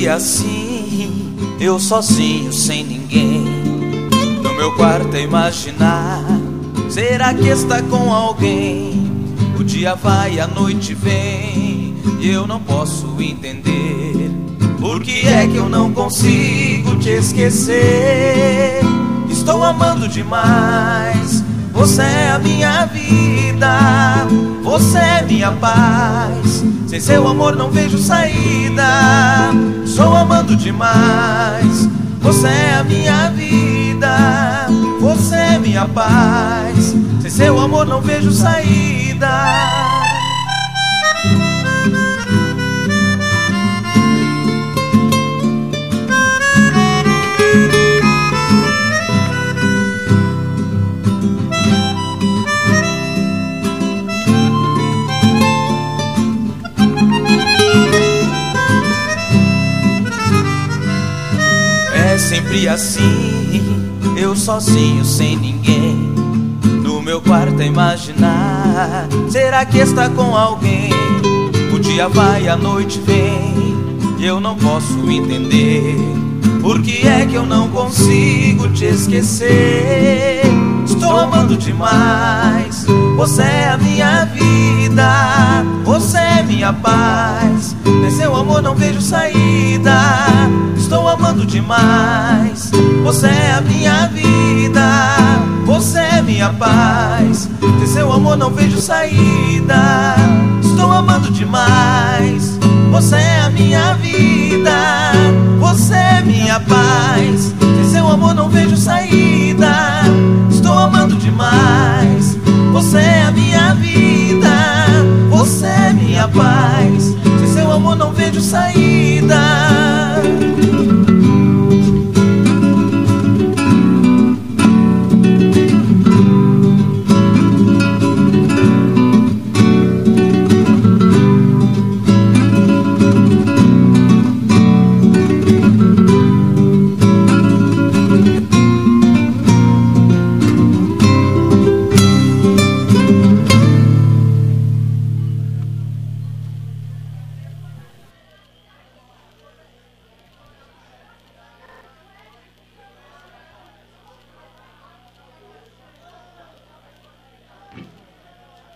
assim, eu sozinho, sem ninguém. No meu quarto a imaginar, será que está com alguém? O dia vai, a noite vem, e eu não posso entender por que é que eu não consigo te esquecer. Estou amando demais, você é a minha vida, você é minha paz. Sem seu amor não vejo saída. Estou amando demais, você é a minha vida, você é minha paz. Sem seu amor não vejo saída. É sempre assim, eu sozinho, sem ninguém. No meu quarto a imaginar, será que está com alguém? O dia vai, a noite vem, e eu não posso entender por que é que eu não consigo te esquecer. Estou amando demais, você é a minha vida, você é minha paz. Sem seu amor não vejo saída. Estou amando demais, você é a minha vida, você é minha paz. Sem seu amor não vejo saída. Estou amando demais, você é a minha vida, você é minha paz. Sem seu amor não vejo saída. Estou amando demais, você é a minha vida, você é minha paz. Sem seu amor não vejo saída.